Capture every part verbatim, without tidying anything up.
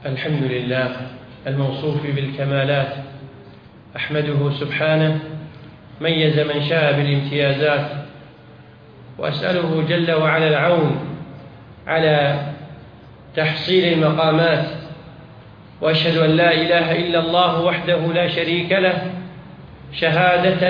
الحمد لله الموصوف بالكمالات، أحمده سبحانه ميز من شاء بالامتيازات، وأسأله جل وعلا العون على تحصيل المقامات، وأشهد أن لا إله إلا الله وحده لا شريك له شهادة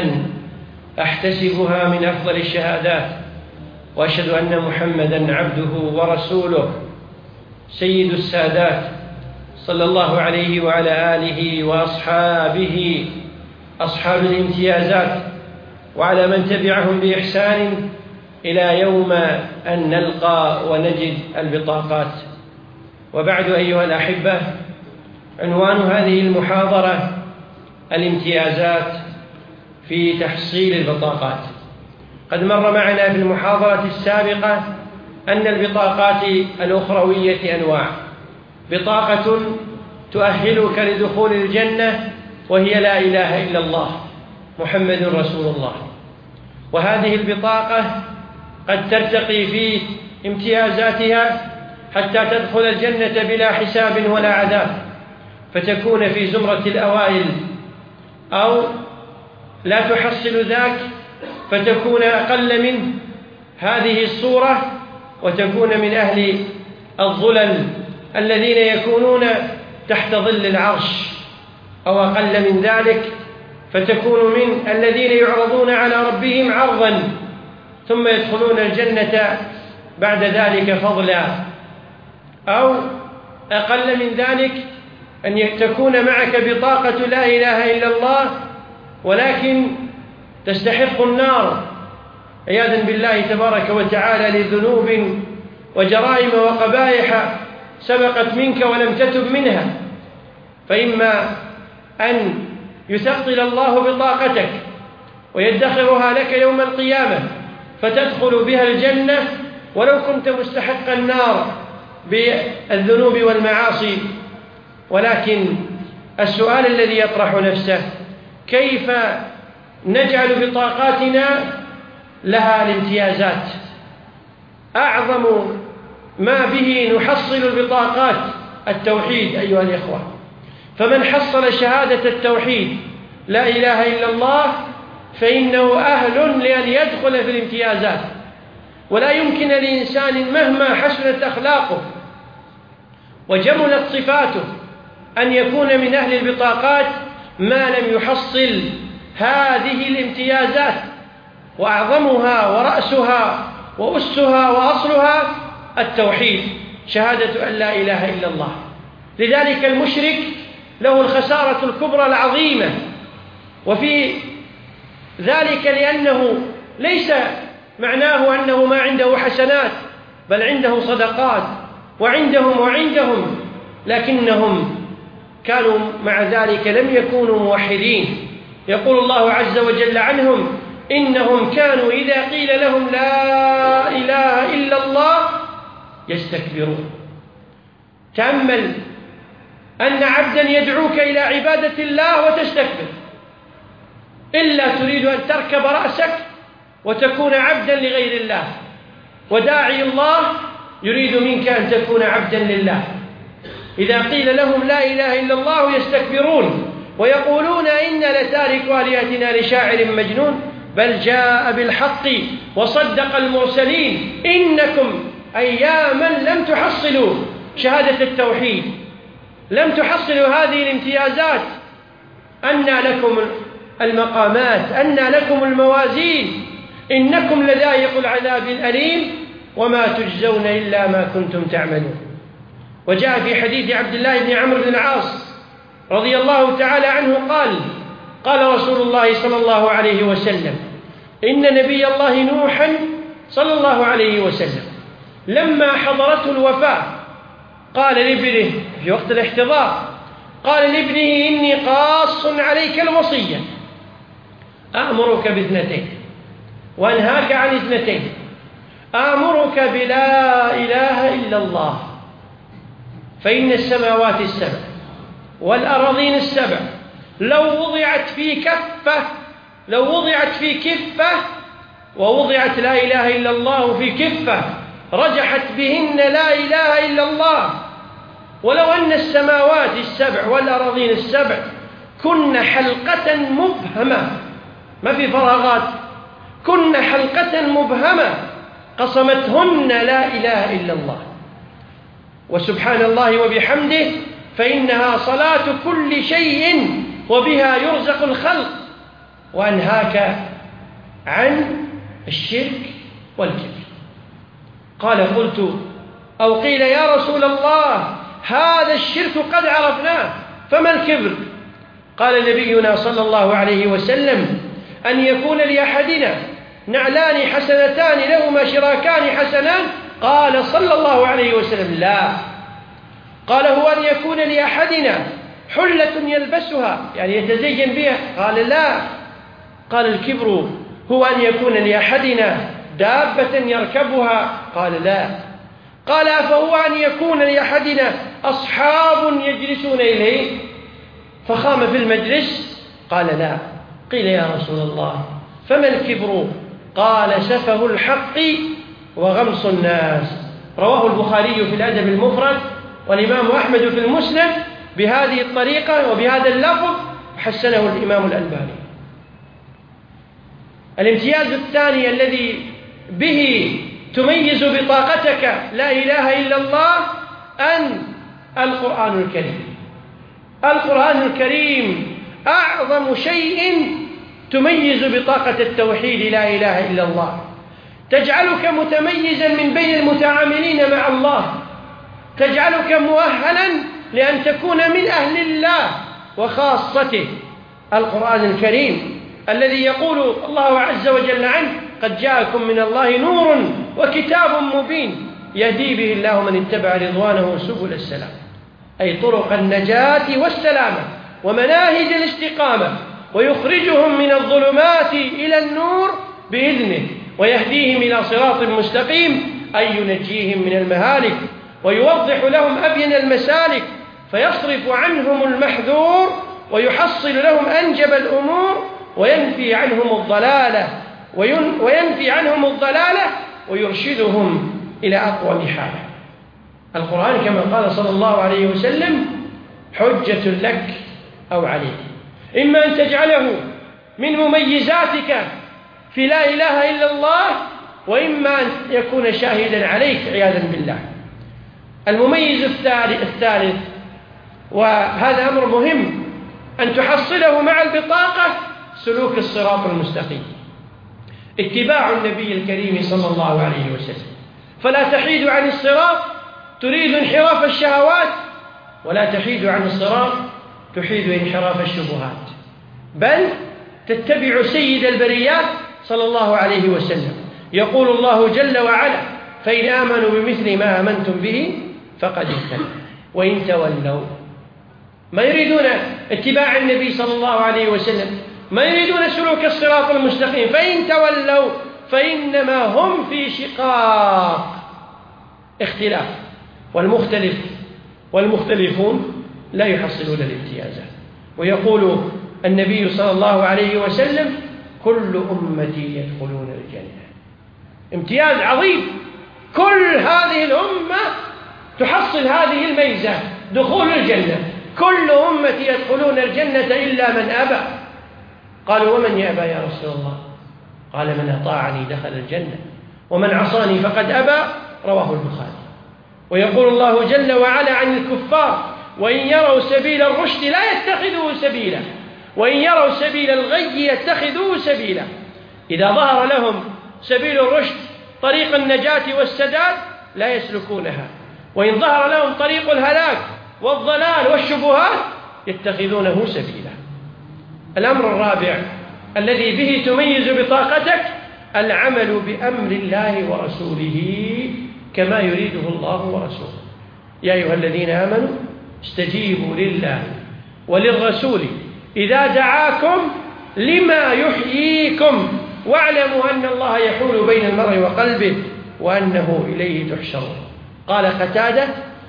أحتسبها من أفضل الشهادات، وأشهد أن محمدًا عبده ورسوله سيد السادات صلى الله عليه وعلى آله وأصحابه أصحاب الامتيازات، وعلى من تبعهم بإحسان إلى يوم أن نلقى ونجد البطاقات. وبعد أيها الأحبة، عنوان هذه المحاضرة الامتيازات في تحصيل البطاقات. قد مر معنا في المحاضرة السابقة أن البطاقات الأخروية أنواع: بطاقة تؤهلك لدخول الجنة وهي لا إله إلا الله محمد رسول الله، وهذه البطاقة قد ترتقي في امتيازاتها حتى تدخل الجنة بلا حساب ولا عذاب، فتكون في زمرة الأوائل، أو لا تحصل ذاك فتكون أقل من هذه الصورة وتكون من أهل الظلل الذين يكونون تحت ظل العرش، أو أقل من ذلك فتكون من الذين يعرضون على ربهم عرضا ثم يدخلون الجنة بعد ذلك فضلا، أو أقل من ذلك أن تكون معك بطاقة لا إله إلا الله ولكن تستحق النار عياذا بالله تبارك وتعالى لذنوب وجرائم وقبائح سبقت منك ولم تتب منها، فإما أن يثقل الله بطاقتك ويدخرها لك يوم القيامة فتدخل بها الجنة ولو كنت مستحق النار بالذنوب والمعاصي. ولكن السؤال الذي يطرح نفسه: كيف نجعل بطاقاتنا لها الامتيازات؟ أعظم ما به نحصل البطاقات التوحيد أيها الإخوة، فمن حصل شهادة التوحيد لا إله إلا الله فإنه أهل لأن يدخل في الامتيازات، ولا يمكن لإنسان مهما حسنت أخلاقه وجملت صفاته أن يكون من أهل البطاقات ما لم يحصل هذه الامتيازات، وأعظمها ورأسها وأسها وأصلها التوحيد، شهادة أن لا إله إلا الله. لذلك المشرك له الخسارة الكبرى العظيمة، وفي ذلك لأنه ليس معناه أنه ما عنده حسنات، بل عنده صدقات وعندهم وعندهم، لكنهم كانوا مع ذلك لم يكونوا موحدين. يقول الله عز وجل عنهم: إنهم كانوا إذا قيل لهم لا إله إلا الله يستكبرون. تأمل أن عبدا يدعوك إلى عبادة الله وتستكبر، إلا تريد أن تركب رأسك وتكون عبدا لغير الله، وداعي الله يريد منك أن تكون عبدا لله. إذا قيل لهم لا إله إلا الله يستكبرون ويقولون إنا لتارك آلهتنا لشاعر مجنون بل جاء بالحق وصدق المرسلين إنكم أياما لم تحصلوا شهادة التوحيد، لم تحصلوا هذه الامتيازات، أنى لكم المقامات، أنى لكم الموازين، إنكم لذائق العذاب الأليم وما تجزون إلا ما كنتم تعملون. وجاء في حديث عبد الله بن عمرو بن العاص رضي الله تعالى عنه قال: قال رسول الله صلى الله عليه وسلم: إن نبي الله نوحا صلى الله عليه وسلم لما حضرته الوفاة قال لابنه في وقت الاحتضار، قال لابنه: إني قاص عليك الوصية، أأمرك باثنتين وأنهاك عن اثنتين، آمرك بلا إله إلا الله، فإن السماوات السبع والأراضين السبع لو وضعت في كفة لو وضعت في كفة ووضعت لا إله إلا الله في كفة رجحت بهن لا إله إلا الله، ولو أن السماوات السبع والأراضين السبع كن حلقة مبهمة، ما في فراغات، كن حلقة مبهمة قصمتهن لا إله إلا الله وسبحان الله وبحمده، فإنها صلاة كل شيء وبها يرزق الخلق، وأنهاك عن الشرك والكبر. قال: قلت أو قيل يا رسول الله هذا الشرك قد عرفناه، فما الكبر؟ قال نبينا صلى الله عليه وسلم: أن يكون لأحدنا نعلان حسنتان لهما شراكان حسنان. قال صلى الله عليه وسلم: لا. قال: هو أن يكون لأحدنا حلة يلبسها، يعني يتزين بها. قال: لا. قال: الكبر هو أن يكون لأحدنا دابة يركبها. قال: لا. قال: فهو أن يكون لأحدنا أصحاب يجلسون إليه فخام في المجلس؟ قال: لا. قيل: يا رسول الله فما الكبر؟ قال: سفه الحق وغمص الناس. رواه البخاري في الأدب المفرد، والإمام أحمد في المسند بهذه الطريقة وبهذا اللفظ، حسنه الإمام الألباني. الامتياز الثاني الذي به تميز بطاقتك لا إله إلا الله أن القرآن الكريم. القرآن الكريم أعظم شيء تميز بطاقة التوحيد لا إله إلا الله، تجعلك متميزا من بين المتعاملين مع الله، تجعلك مؤهلا لأن تكون من أهل الله وخاصته. القرآن الكريم الذي يقول الله عز وجل عنه: قد جاءكم من الله نور وكتاب مبين يهدي به الله من اتبع رضوانه سبل السلام، أي طرق النجاة والسلامة ومناهج الاستقامة، ويخرجهم من الظلمات إلى النور بإذنه، ويهديهم إلى صراط مستقيم، أي ينجيهم من المهالك، ويوضح لهم أبين المسالك، فيصرف عنهم المحذور ويحصل لهم أنجب الأمور، وينفي عنهم الضلالة وينفي عنهم الضلالة ويرشدهم إلى أقوم حاله. القرآن كما قال صلى الله عليه وسلم: حجة لك أو عليك، إما أن تجعله من مميزاتك في لا إله إلا الله، وإما أن يكون شاهدا عليك عياذا بالله. المميز الثالث، وهذا أمر مهم أن تحصله مع البطاقة، سلوك الصراط المستقيم، اتباع النبي الكريم صلى الله عليه وسلم، فلا تحيد عن الصراط تريد انحراف الشهوات، ولا تحيد عن الصراط تحيد انحراف الشبهات، بل تتبع سيد البريات صلى الله عليه وسلم. يقول الله جل وعلا: فإن آمنوا بمثل ما آمنتم به فقد اهتدوا وإن تولوا، ما يريدون اتباع النبي صلى الله عليه وسلم، ما يريدون سلوك الصراط المستقيم، فإن تولوا فإنما هم في شقاق، اختلاف، والمختلف والمختلفون لا يحصلون الامتيازات. ويقول النبي صلى الله عليه وسلم: كل أمتي يدخلون الجنة. امتياز عظيم، كل هذه الأمة تحصل هذه الميزة، دخول الجنة، كل أمتي يدخلون الجنة إلا من أبى. قالوا: ومن يأبى يا رسول الله؟ قال: من أطاعني دخل الجنة ومن عصاني فقد أبى. رواه البخاري. ويقول الله جل وعلا عن الكفار: وإن يروا سبيل الرشد لا يتخذوه سبيلا وإن يروا سبيل الغي يتخذوه سبيلا. إذا ظهر لهم سبيل الرشد، طريق النجاة والسداد، لا يسلكونها، وإن ظهر لهم طريق الهلاك والضلال والشبهات يتخذونه سبيلا. الأمر الرابع الذي به تميز بطاقتك: العمل بأمر الله ورسوله كما يريده الله ورسوله. يا أيها الذين آمنوا استجيبوا لله وللرسول إذا دعاكم لما يحييكم واعلموا أن الله يحول بين المرء وقلبه وأنه إليه تحشرون. قال قتادة: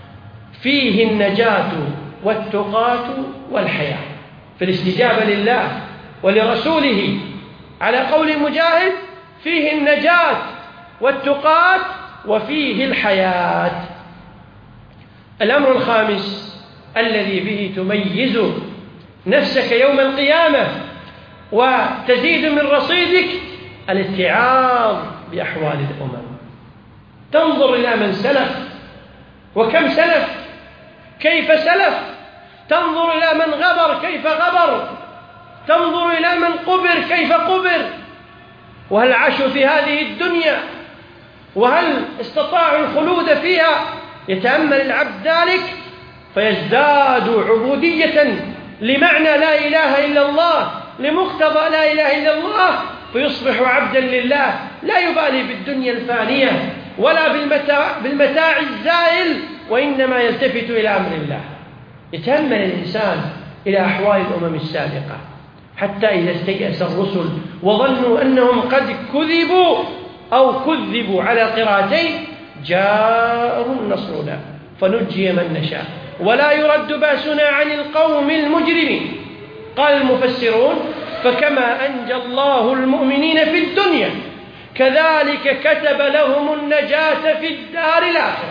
فيه النجاة والتقاة والحياة، في الاستجابة لله ولرسوله. على قول مجاهد: فيه النجاة والتقاة وفيه الحياة. الأمر الخامس الذي به تميز نفسك يوم القيامة وتزيد من رصيدك الاتعاظ بأحوال الأمم. تنظر إلى من سلف، وكم سلف، كيف سلف، تنظر إلى من غبر كيف غبر، تنظر إلى من قبر كيف قبر، وهل عاشوا في هذه الدنيا، وهل استطاعوا الخلود فيها. يتأمل العبد ذلك فيزداد عبودية لمعنى لا إله إلا الله، لمقتضى لا إله إلا الله، فيصبح عبدا لله لا يبالي بالدنيا الفانية ولا بالمتاع, بالمتاع الزائل، وإنما يلتفت إلى أمر الله. يتأمل الإنسان إلى أحوال الأمم السابقة حتى إذا استيأس الرسل وظنوا أنهم قد كذبوا أو كذبوا على قراءتين جاءهم نصرنا فنجي من نشاء ولا يرد بأسنا عن القوم المجرمين. قال المفسرون: فكما أنجى الله المؤمنين في الدنيا كذلك كتب لهم النجاة في الدار الآخرة.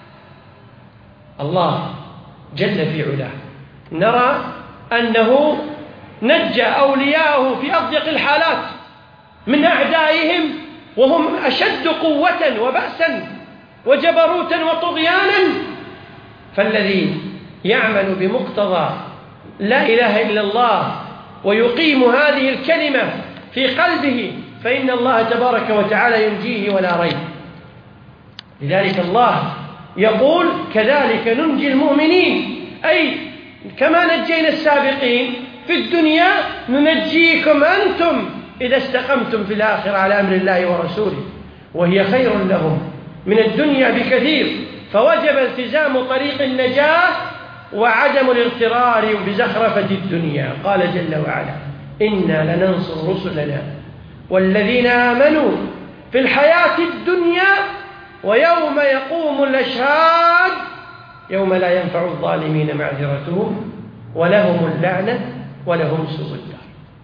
الله جل في علاه نرى أنه نجى أولياءه في أضيق الحالات من أعدائهم وهم أشد قوة وبأسا وجبروتا وطغيانا. فالذي يعمل بمقتضى لا إله إلا الله ويقيم هذه الكلمة في قلبه فإن الله تبارك وتعالى ينجيه ولا ريب. لذلك الله يقول: كذلك ننجي المؤمنين، أي كما نجينا السابقين في الدنيا ننجيكم أنتم إذا استقمتم في الآخرة على أمر الله ورسوله، وهي خير لهم من الدنيا بكثير. فوجب التزام طريق النجاة وعدم الاغترار بزخرفة الدنيا. قال جل وعلا: إنا لننصر رسلنا والذين آمنوا في الحياة الدنيا ويوم يقوم الأشهاد يوم لا ينفع الظالمين معذرتهم ولهم اللعنة ولهم سوء الدار.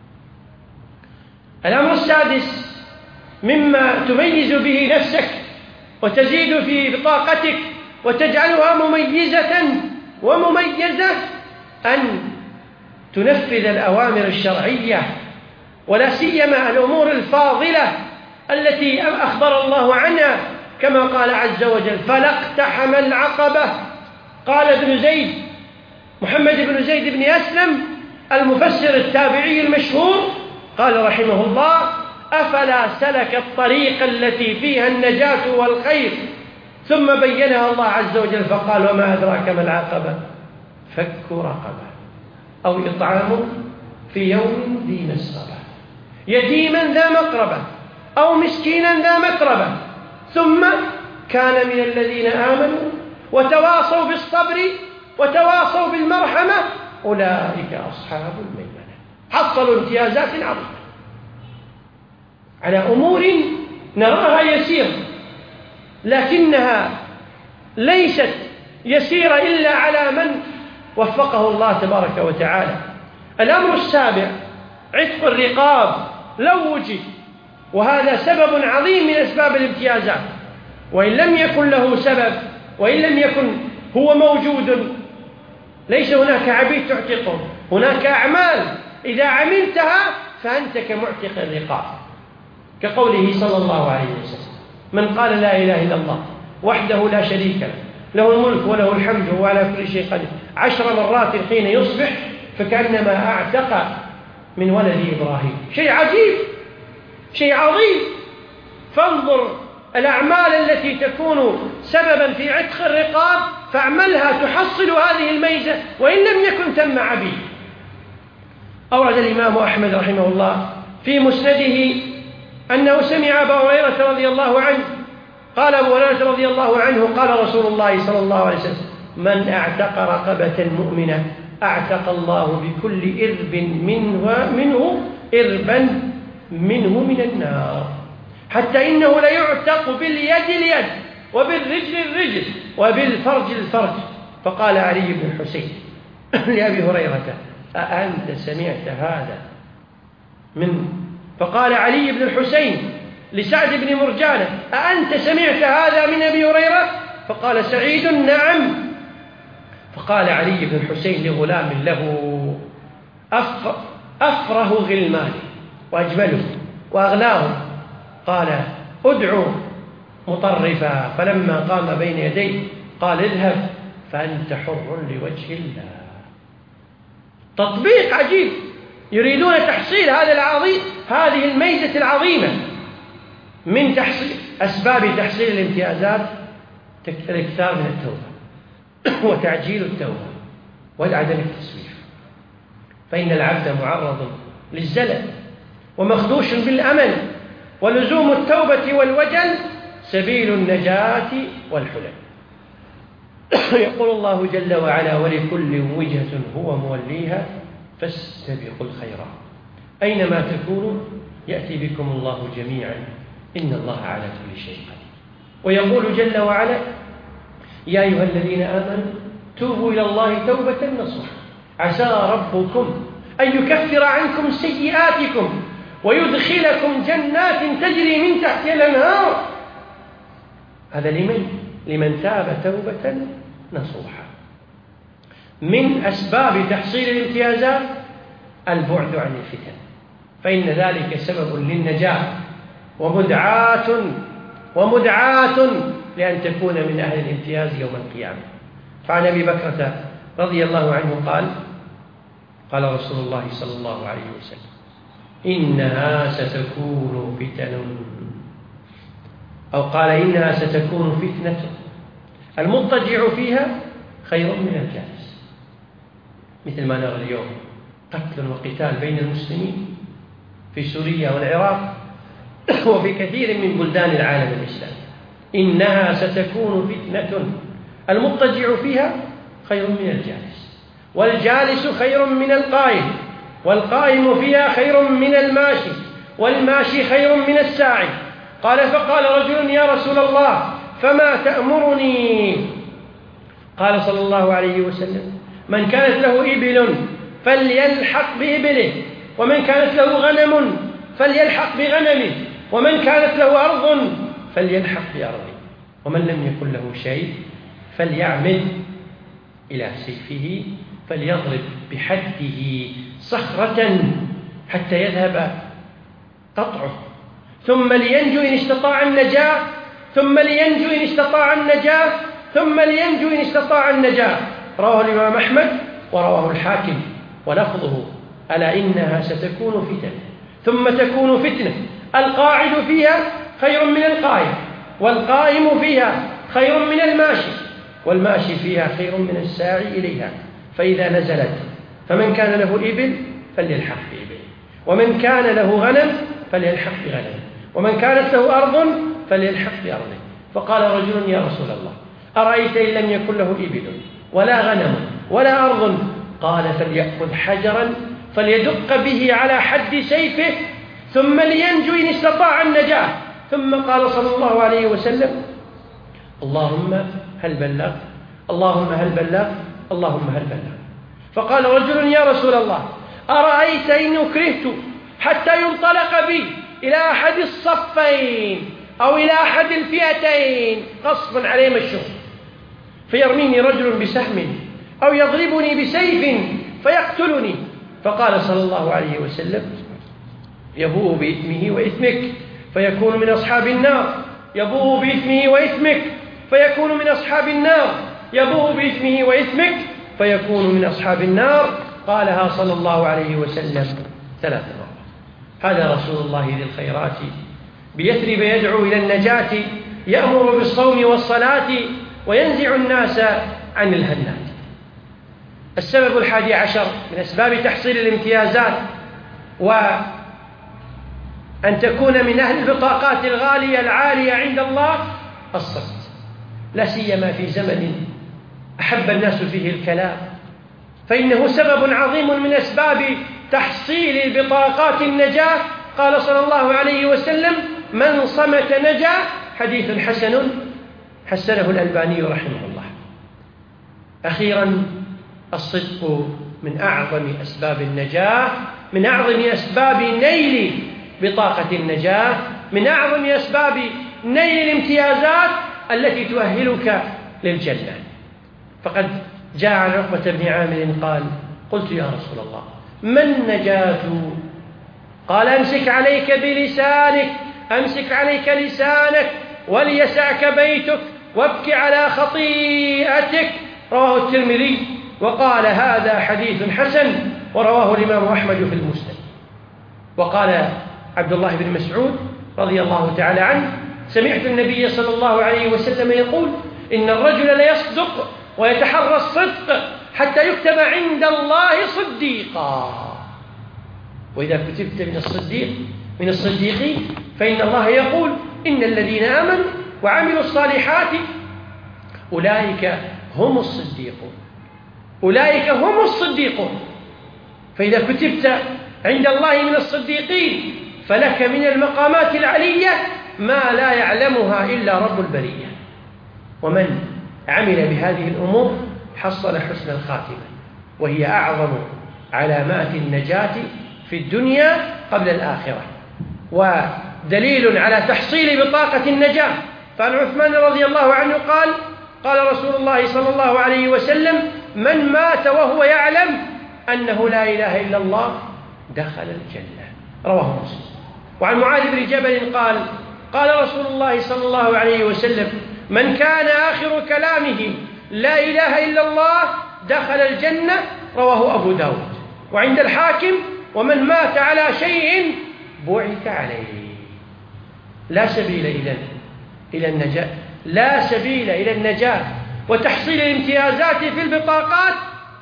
الأمر السادس مما تميز به نفسك وتزيد في بطاقتك وتجعلها مميزة ومميزة أن تنفذ الأوامر الشرعية، ولا سيما الأمور الفاضلة التي أخبر الله عنها، كما قال عز وجل: فلا اقتحم العقبة. قال ابن زيد محمد بن زيد بن أسلم المفسر التابعي المشهور قال رحمه الله: أفلا سلك الطريق التي فيها النجاة والخير، ثم بينها الله عز وجل فقال: وما أدراك ما العقبة، فك رقبة أو إطعام في يوم ذي مسغبة يتيما ذا مقربة أو مسكينا ذا متربة ثم كان من الذين آمنوا وتواصوا بالصبر وتواصوا بالمرحمة أولئك أصحاب الميمنة. حصلوا امتيازات عظيمة على أمور نراها يسيرة، لكنها ليست يسيرة إلا على من وفقه الله تبارك وتعالى. الأمر السابع عتق الرقاب لو وجد، وهذا سبب عظيم من أسباب الامتيازات، وإن لم يكن له سبب وإن لم يكن هو موجود ليس هناك عبيد تعتقهم، هناك أعمال إذا عملتها فأنت كمعتق الرقاب، كقوله صلى الله عليه وسلم: من قال لا إله إلا الله وحده لا شريك له له الملك وله الحمد وهو على كل شيء قدير عشر مرات حين يصبح فكأنما أعتق من ولد إبراهيم. شيء عجيب، شيء عظيم. فانظر الأعمال التي تكون سببا في عتق الرقاب فاعملها تحصل هذه الميزة وإن لم يكن ثم عبيد. أورد الإمام أحمد رحمه الله في مسنده أنه سمع أبا هريرة رضي الله عنه قال أبو هريرة رضي الله عنه قال رسول الله صلى الله عليه وسلم: من اعتق رقبة مؤمنة اعتق الله بكل إرب منه, منه إربا منه من النار، حتى إنه ليعتق باليد اليد وبالرجل الرجل وبالفرج الفرج. فقال علي بن الحسين لأبي هريرة: أأنت سمعت هذا من فقال علي بن الحسين لسعد بن مرجانة: أأنت سمعت هذا من أبي هريرة؟ فقال سعيد: نعم. فقال علي بن الحسين لغلام له أفره غلماني وأجمله وأغلاه، قال ادعو مطرفا، فلما قام بين يديه قال اذهب فأنت حر لوجه الله. تطبيق عجيب، يريدون تحصيل هذا العظيم هذه الميزة العظيمة من تحصيل أسباب تحصيل الامتيازات، الإكثار من التوبة وتعجيل التوبة والعدم التسويف. فإن العبد معرض للزلل ومخدوش بالأمل، ولزوم التوبة والوجل سبيل النجاة والحلم. يقول الله جل وعلا: ولكل وجهة هو موليها فاستبقوا الخيرات أينما تكونوا يأتي بكم الله جميعا إن الله على كل شيء قدير. ويقول جل وعلا: يا أيها الذين آمنوا توبوا إلى الله توبة نصوحا عسى ربكم أن يكفر عنكم سيئاتكم ويدخلكم جنات تجري من تحتها الأنهار. هذا لمن؟ لمن تاب توبة نصوحا. من أسباب تحصيل الامتيازات البعد عن الفتن، فإن ذلك سبب للنجاة ومدعاة ومدعاة لأن تكون من أهل الامتياز يوم القيامة. فعن أبي بكرة رضي الله عنه قال: قال رسول الله صلى الله عليه وسلم: إنها ستكون فتن، أو قال إنها ستكون فتنة المضطجع فيها خير من الجالس. مثل ما نرى اليوم قتل وقتال بين المسلمين في سوريا والعراق وفي كثير من بلدان العالم الإسلامي. إنها ستكون فتنة المضطجع فيها خير من الجالس، والجالس خير من القائم، والقائم فيها خير من الماشي، والماشي خير من الساعي. قال: فقال رجل: يا رسول الله فما تأمرني؟ قال صلى الله عليه وسلم: من كانت له إبل فليلحق بإبله، ومن كانت له غنم فليلحق بغنمه، ومن كانت له أرض فليلحق بأرضه، ومن لم يكن له شيء فليعمد إلى سيفه فليضرب بحده صخرة حتى يذهب قطعه، ثم لينجو إن استطاع النجاة، ثم لينجو إن استطاع النجاة، ثم لينجو إن استطاع النجاة. رواه الإمام أحمد ورواه الحاكم ولفظه: ألا إنها ستكون فتنة ثم تكون فتنة القاعد فيها خير من القائم، والقائم فيها خير من الماشي، والماشي فيها خير من الساعي إليها. فإذا نزلت فمن كان له إبل فليلحق بإبله، ومن كان له غنم فليلحق بغنمه، ومن كانت له أرض فليلحق بأرضه. فقال رجل: يا رسول الله أرأيت إن لم يكن له إبل ولا غنم ولا أرض؟ قال: فليأخذ حجرا فليدق به على حد سيفه ثم لينجو إن استطاع النجاة. ثم قال صلى الله عليه وسلم: اللهم هل بلغت؟ اللهم هل بلغت؟ اللهم هل بلغت؟ فقال رجل: يا رسول الله أرأيت إن أكرهت حتى ينطلق بي إلى أحد الصفين أو إلى أحد الفئتين غصبا عليهم الشغل، فيرميني رجل بسهم أو يضربني بسيف فيقتلني؟ فقال صلى الله عليه وسلم: يبوء بإثمه وإثمك فيكون من أصحاب النار، يبوء بإثمه وإثمك فيكون من أصحاب النار، يبوء بإثمه وإثمك فيكون من أصحاب النار. قالها صلى الله عليه وسلم ثلاث مرات. هذا رسول الله ذي الخيرات بيثرب يدعو إلى النجاة، يأمر بالصوم والصلاة وينزع الناس عن الهنات. السبب الحادي عشر من أسباب تحصيل الامتيازات وأن تكون من أهل البطاقات الغالية العالية عند الله الصمت، لا سيما في زمن أحب الناس فيه الكلام، فإنه سبب عظيم من أسباب تحصيل البطاقات النجاة. قال صلى الله عليه وسلم: من صمت نجا. حديث حسن حسنه الألباني رحمه الله. أخيرا، الصدق من أعظم أسباب النجاة، من أعظم أسباب نيل بطاقة النجاة، من أعظم أسباب نيل الامتيازات التي تؤهلك للجنة. فقد جاء عن عقبة بن عامر قال قلت يا رسول الله ما النجاة؟ قال أمسك عليك بلسانك أمسك عليك لسانك وليسعك بيتك وابك على خطيئتك. رواه الترمذي وقال هذا حديث حسن، ورواه الإمام أحمد في المسند. وقال عبد الله بن مسعود رضي الله تعالى عنه سمعت النبي صلى الله عليه وسلم يقول إن الرجل ليصدق ويتحرى الصدق حتى يكتب عند الله صديقا، وإذا كتبت من الصديق من الصديقين فإن الله يقول إن الذين آمنوا وعملوا الصالحات أولئك هم الصديقون أولئك هم الصديقون. فإذا كتبت عند الله من الصديقين فلك من المقامات العلية ما لا يعلمها إلا رب البرية. ومن عمل بهذه الأمور حصل حسن الخاتمة، وهي أعظم علامات النجاة في الدنيا قبل الآخرة، ودليل على تحصيل بطاقة النجاة. فعن عثمان رضي الله عنه قال قال رسول الله صلى الله عليه وسلم من مات وهو يعلم أنه لا إله إلا الله دخل الجنة. رواه مسلم. وعن معاذ بن جبل قال قال رسول الله صلى الله عليه وسلم من كان آخر كلامه لا إله إلا الله دخل الجنة. رواه أبو داود. وعند الحاكم ومن مات على شيء بعث عليه. لا سبيل إلى إلى النجاة لا سبيل إلى النجاة وتحصيل الامتيازات في البطاقات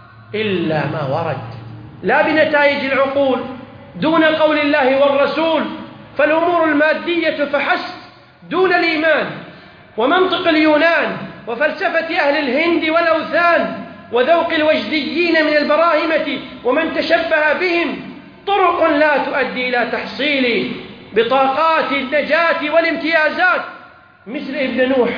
إلا ما ورد، لا بنتائج العقول دون قول الله والرسول، فالأمور المادية فحسب دون الإيمان ومنطق اليونان وفلسفة أهل الهند والأوثان وذوق الوجديين من البراهمة ومن تشبه بهم طرق لا تؤدي إلى تحصيل بطاقات النجاة والامتيازات. مثل ابن نوح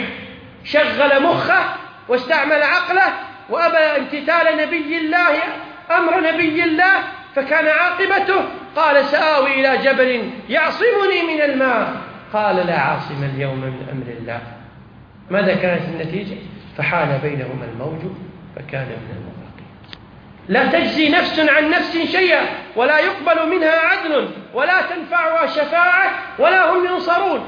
شغل مخه واستعمل عقله وأبى امتثال نبي الله أمر نبي الله، فكان عاقبته قال سآوي إلى جبل يعصمني من الماء، قال لا عاصم اليوم من أمر الله. ماذا كانت النتيجة؟ فحال بينهما الموج فكان من المغرقين. لا تجزي نفس عن نفس شيئا ولا يقبل منها عدل ولا تنفعها شفاعة ولا هم ينصرون.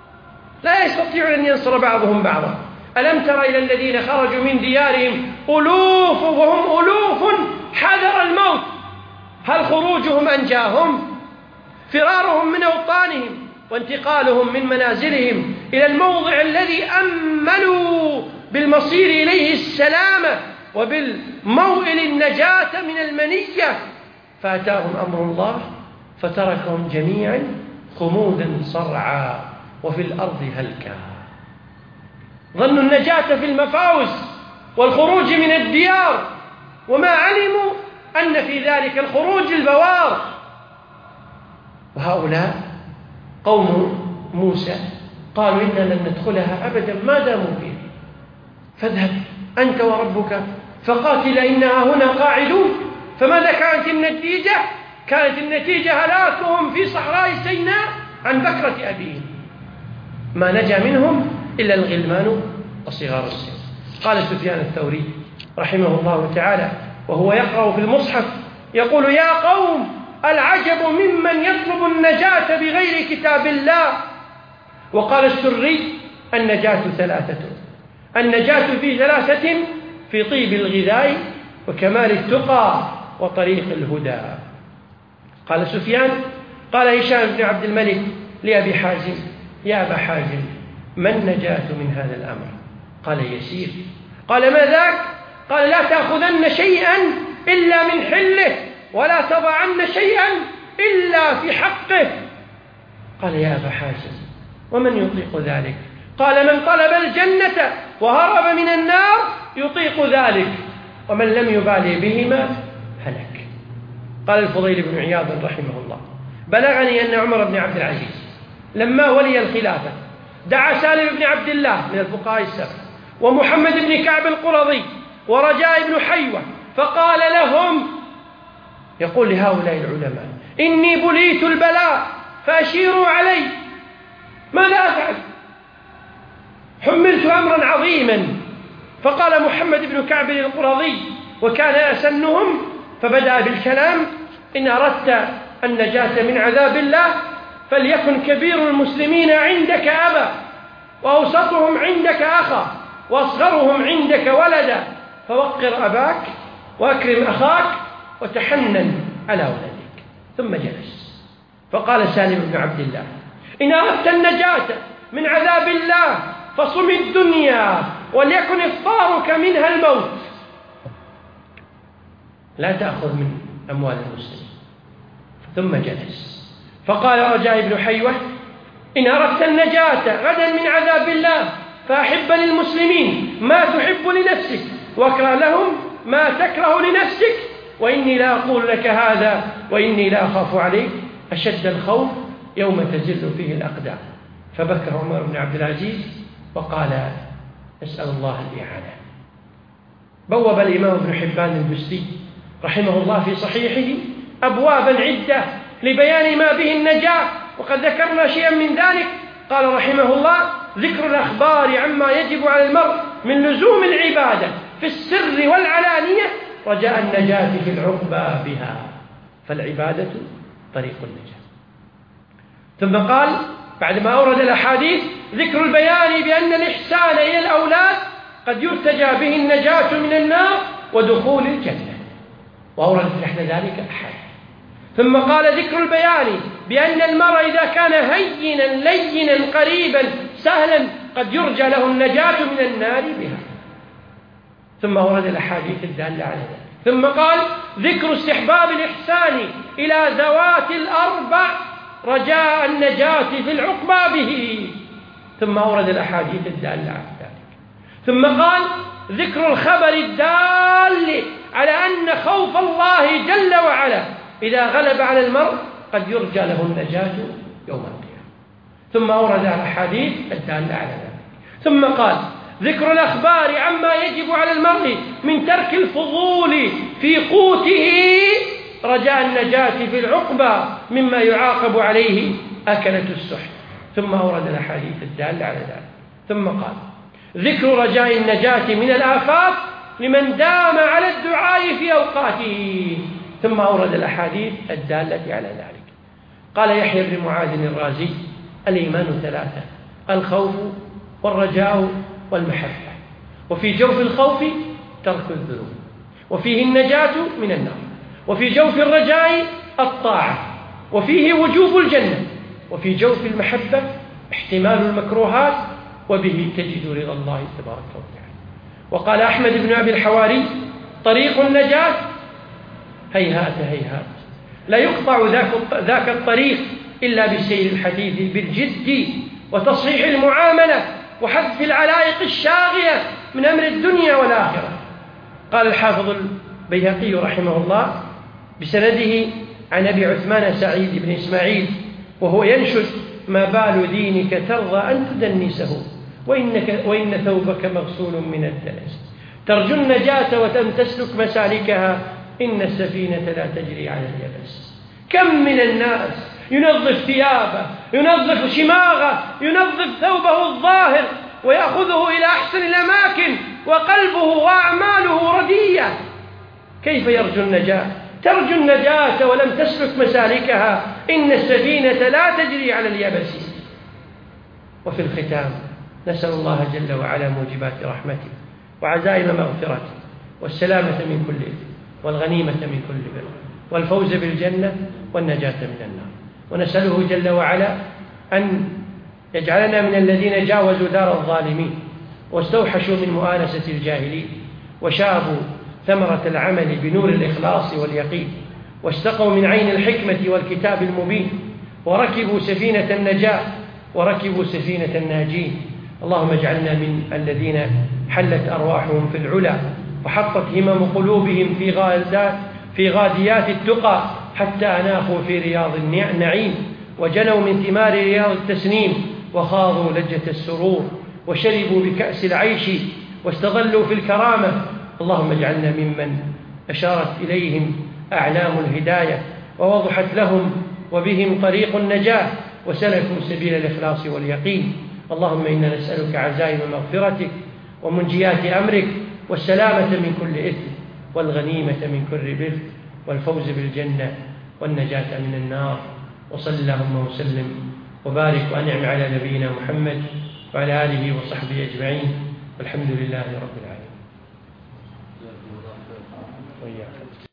لا يستطيع أن ينصر بعضهم بعضا. ألم تر إلى الذين خرجوا من ديارهم ألوف وهم ألوف حذر الموت، هل خروجهم أنجاهم؟ فرارهم من أوطانهم وانتقالهم من منازلهم إلى الموضع الذي أملوا بالمصير إليه السلامة وبالموئل النجاة من المنية، فأتاهم أمر الله فتركهم جميعا خمودا صرعا وفي الأرض هلكا. ظنوا النجاة في المفاوز والخروج من الديار، وما علموا أن في ذلك الخروج البوار. وهؤلاء قوم موسى قالوا إنا لن ندخلها أبدا ما داموا فيها، فاذهب أنت وربك فقاتل إنها هنا قاعدون. فماذا كانت النتيجة؟ كانت النتيجة هلاكهم في صحراء سيناء عن بكرة أبيهم، ما نجا منهم إلا الغلمان وصغار السن. قال سفيان الثوري رحمه الله تعالى وهو يقرأ في المصحف يقول يا قوم العجب ممن يطلب النجاة بغير كتاب الله. وقال السري النجاة ثلاثة، النجاة في ثلاثة في طيب الغذاء وكمال التقى وطريق الهدى. قال سفيان قال هشام بن عبد الملك لأبي حازم يا أبا حازم ما النجاة من هذا الأمر؟ قال يسير. قال ما ذاك؟ قال لا تأخذن شيئا إلا من حله ولا تضعن شيئا إلا في حقه. قال يا أبا حازم ومن يطيق ذلك؟ قال من طلب الجنة وهرب من النار يطيق ذلك، ومن لم يبالي بهما هلك. قال الفضيل بن عياض رحمه الله بلغني أن عمر بن عبد العزيز لما ولي الخلافة دعا سالم بن عبد الله من الفقهاء السبع ومحمد بن كعب القرظي ورجاء بن حيوة فقال لهم، يقول لهؤلاء العلماء إني بليت البلاء فأشيروا علي، ماذا أفعل؟ حملت أمرا عظيما فقال محمد بن كعب القرظي وكان أسنهم فبدأ بالكلام: إن أردت النجاة من عذاب الله فليكن كبير المسلمين عندك أبا، وأوسطهم عندك أخا، وأصغرهم عندك ولدا، فوقر أباك وأكرم أخاك وتحنن على ولدك. ثم جلس. فقال سالم بن عبد الله: إن أردت النجاة من عذاب الله فصم الدنيا وليكن إفطارك منها الموت، لا تأخذ من أموال المسلمين. ثم جلس. فقال رجاء بن حيوة: إن أردت النجاة غدا من عذاب الله فأحب للمسلمين ما تحب لنفسك، واكره لهم ما تكره لنفسك، وإني لا أقول لك هذا وإني لا أخاف عليك أشد الخوف يوم تزل فيه الأقدام. فبكى عمر بن عبد العزيز وقال: أسأل الله الإعانة. بوب الإمام ابن حبان البستي رحمه الله في صحيحه أبوابا عدة لبيان ما به النجاة، وقد ذكرنا شيئا من ذلك. قال رحمه الله: ذكر الأخبار عما يجب على المرء من لزوم العبادة في السر والعلانية رجاء النجاة في العقبى بها، فالعبادة طريق النجاة. ثم قال بعدما أورد الأحاديث: ذكر البيان بأن الإحسان إلى الأولاد قد يرتجى به النجاة من النار ودخول الجنة، وأورد نحن ذلك أحاديث. ثم قال: ذكر البيان بأن المرء إذا كان هينا لينا قريبا سهلا قد يرجى له النجاة من النار بها. ثم أورد الأحاديث الدالة على ذلك. ثم قال: ذكر استحباب الإحسان إلى ذوات الأربع رجاء النجاة في العقبى به. ثم أورد الأحاديث الدالة على ذلك. ثم قال: ذكر الخبر الدال على أن خوف الله جل وعلا إذا غلب على المرء قد يرجى له النجاة يوم القيامة. ثم أورد الأحاديث الدالة على ذلك. ثم قال: ذكر الأخبار عما يجب على المرء من ترك الفضول في قوته رجاء النجاة في العقبى مما يعاقب عليه أكلة السحت. ثم أورد الأحاديث الدالة على ذلك. ثم قال: ذكر رجاء النجاة من الآفات لمن دام على الدعاء في أوقاته. ثم أورد الأحاديث الدالة على ذلك. قال يحيى بن معاذ الرازي: الإيمان ثلاثة: الخوف والرجاء والمحبة، وفي جوف الخوف ترك الذنوب، وفيه النجاة من النار، وفي جوف الرجاء الطاعة، وفيه وجوب الجنة، وفي جوف المحبة احتمال المكروهات، وبه تجد رضا الله تبارك وتعالى. وقال أحمد بن أبي الحواري: طريق النجاة هيهات هيهات، لا يقطع ذاك الطريق إلا بسير الحديث بالجد وتصحيح المعاملة وحذف العلائق الشاغية من أمر الدنيا والآخرة. قال الحافظ البيهقي رحمه الله بسنده عن أبي عثمان سعيد بن إسماعيل وهو ينشد: ما بال دينك ترضى أن تدنسه وإنك وإن ثوبك مغسول من الدنس، ترجو النجاة وأن تسلك مسالكها، إن السفينة لا تجري على اليبس. كم من الناس ينظف ثيابه، ينظف شماغه، ينظف ثوبه الظاهر ويأخذه إلى أحسن الأماكن وقلبه وأعماله ردية، كيف يرجو النجاة؟ ترجو النجاة ولم تسلك مسالكها، إن السفينة لا تجري على اليبس. وفي الختام نسأل الله جل وعلا موجبات رحمته وعزائم مغفرته والسلامة من كل إثم والغنيمة من كل بر والفوز بالجنة والنجاة من النار. ونسأله جل وعلا أن يجعلنا من الذين جاوزوا دار الظالمين واستوحشوا من مؤانسة الجاهلين وشابوا ثمرة العمل بنور الإخلاص واليقين، واستقوا من عين الحكمة والكتاب المبين، وركبوا سفينة النجاة وركبوا سفينة الناجين. اللهم اجعلنا من الذين حلت أرواحهم في العلا وحطت همم قلوبهم في غادات في غاديات التقى حتى أناخوا في رياض النعيم، وجنوا من ثمار رياض التسنيم، وخاضوا لجة السرور، وشربوا بكأس العيش، واستظلوا في الكرامة. اللهم اجعلنا ممن أشارت إليهم أعلام الهداية ووضحت لهم وبهم طريق النجاة وسلكوا سبيل الإخلاص واليقين. اللهم إنا نسألك عزائم مغفرتك ومنجيات أمرك، والسلامة من كل إثم، والغنيمة من كل بر، والفوز بالجنة، والنجاة من النار. وصل اللهم وسلم وبارك وأنعم على نبينا محمد وعلى آله وصحبه أجمعين، والحمد لله رب العالمين. وإياكم.